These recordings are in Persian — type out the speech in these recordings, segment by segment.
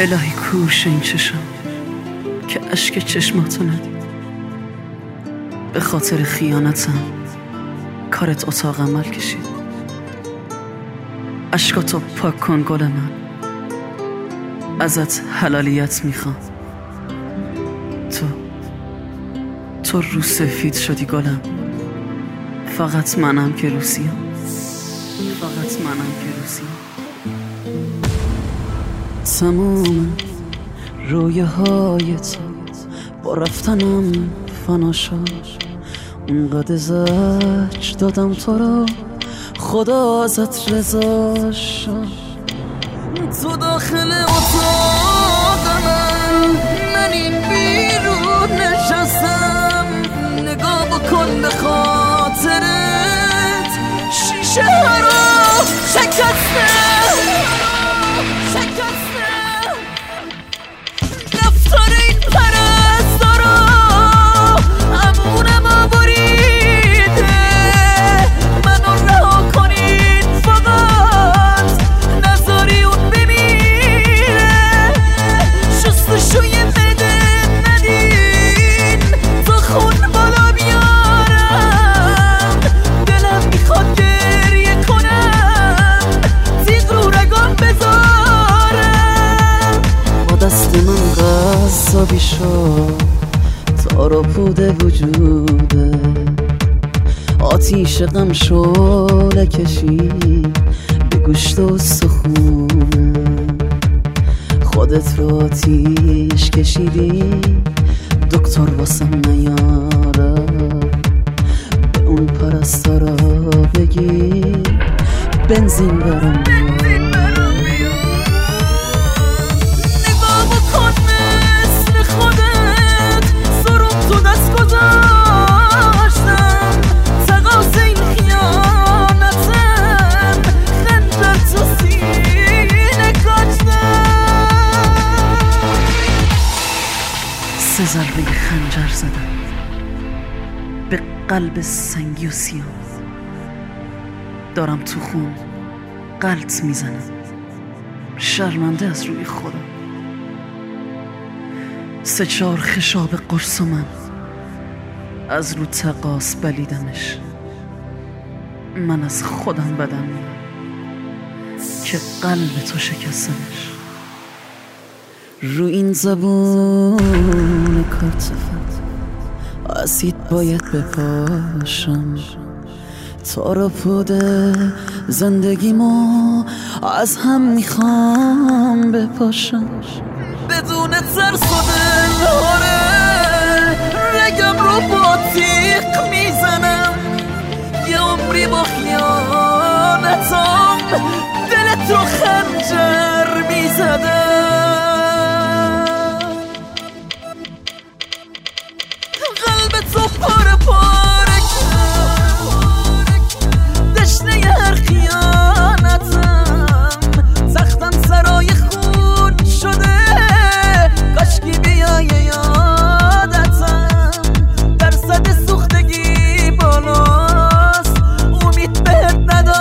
الهی کوش این چشم که اشک چشماتو ندید. به خاطر خیانتم کارت اتاق عمل کشید. اشکاتو پاک کن گل من، ازت حلالیت میخوام. تو رو سفید شدی گلم، فقط منم که روسیم، فقط منم که روسیم. تموم رویه های تو با رفتنم فنا شد. اونقدر زج دادم تو رو خدا ازت رضا شد. تو داخل اتاق من این بیرون نشستم. نگاه بکن به خاطرت شیشه ها رو شکستم. رفتار این پرستارا امونم بریده. منو رها کنین فقط نذاری اون بمیره. شستشوی بده ندین تو خون بالا بیارم. دلم میخواد گریه کنم تیغ رو رگام بذارم. با دست من قصابی شد تارا پوده وجوده. آتیش غم شعله کشید به گوشت و سخونه. خودت رو آتیش کشیدی دکتر واسم نیاره. به اون پرستارا بگی بنزین برام بیار. نگاه بکن مثل خودت سرم تو دست گذاشتم. تقاس این خیانتم خنجر تو سینه کاشتم. 3 ضربه خنجر زدم به قلب سنگی و سیاه. دارم تو خون غلط میزنم شرمنده از روی خودم. 3-4 خشاب قرص من از رو تقاس بلیدمش. من از خودم بدم میاد که قلب تو شکستمش. رو این زبون کارتفت اسید باید بپاشم. تارا پوده زندگیمو از هم میخوام بپاشم. بدون ترس و دلهاره رگم رو با تیغ میزنم. یه عمری با خیانتم دلت رو خنجر میزدم. قلبت رو پاره پاره کرد دشنه هر خیانتم. سختم سرای خون شده کاشکی بیای یادتم. درصد سوختگی بالاست امید بهت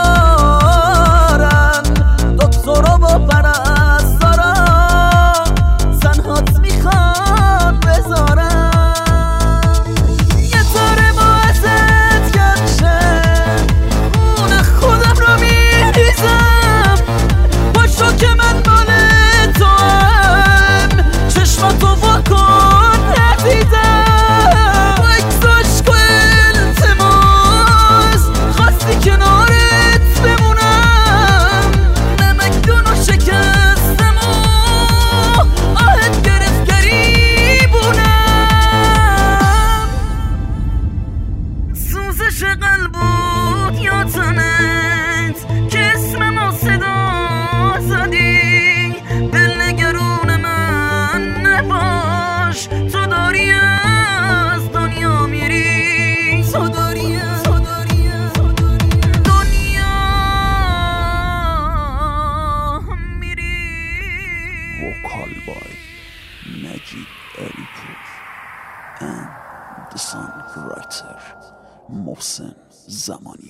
ندارم. دکترا با پرستارا تنهات میخوان بذارم. یه تاره با ازت گمشم خون خودم رو میریزم. پاشو که من مال تو هم چشماتو واکن ندیدم. با اکساش که التماس خواستی کنارت بمونم. نمکدون و شکستم و آهت گرفت گریبونم. سوزش قلبت یا تنت که اسمم و صدا زدی. دل نگرون من نباش تو داری از دنیا میری. تو داری از دنیا میری. Vocal by Majid Alipur and the songwriter Mohsen Zamani.